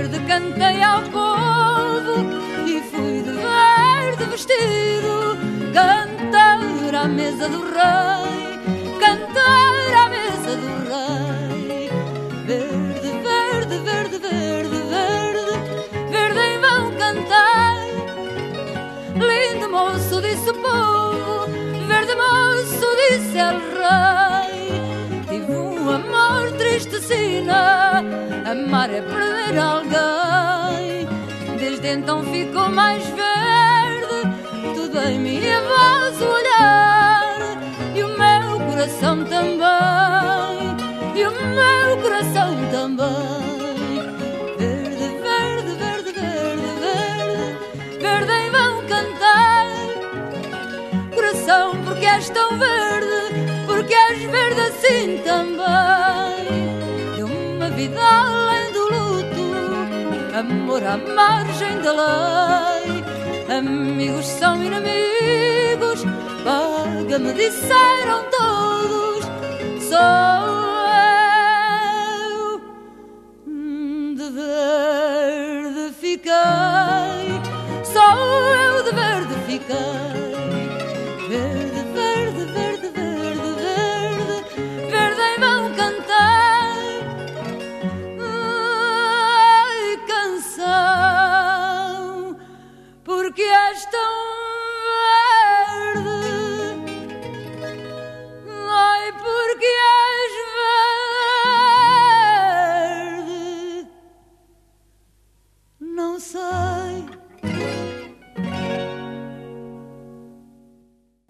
verde cantei ao povo e fui de verde vestido cantar à mesa do rei, cantar à mesa do rei. Verde, verde, verde, verde, verde, verde em vão cantei. Lindo moço, disse o povo, verde moço, disse el rei. Tive um amor triste sina, amar é perder alguém. Desde então ficou mais verde tudo em minha voz, o olhar e o meu coração também, e o meu coração também. Verde, verde, verde, verde, verde, verde em vão cantei. Coração, porque és tão verde, porque és verde assim também. De uma vida além do luto, amor à margem da lei. Amigos são inimigos, paga-me, disseram todos. Sou eu, de verde fiquei, sou eu, de verde fiquei. Verde, verde, verde, verde, verde, verde em vão cantei. Ai, canção, porque és tão verde. Ai, porque és verde. Não sei.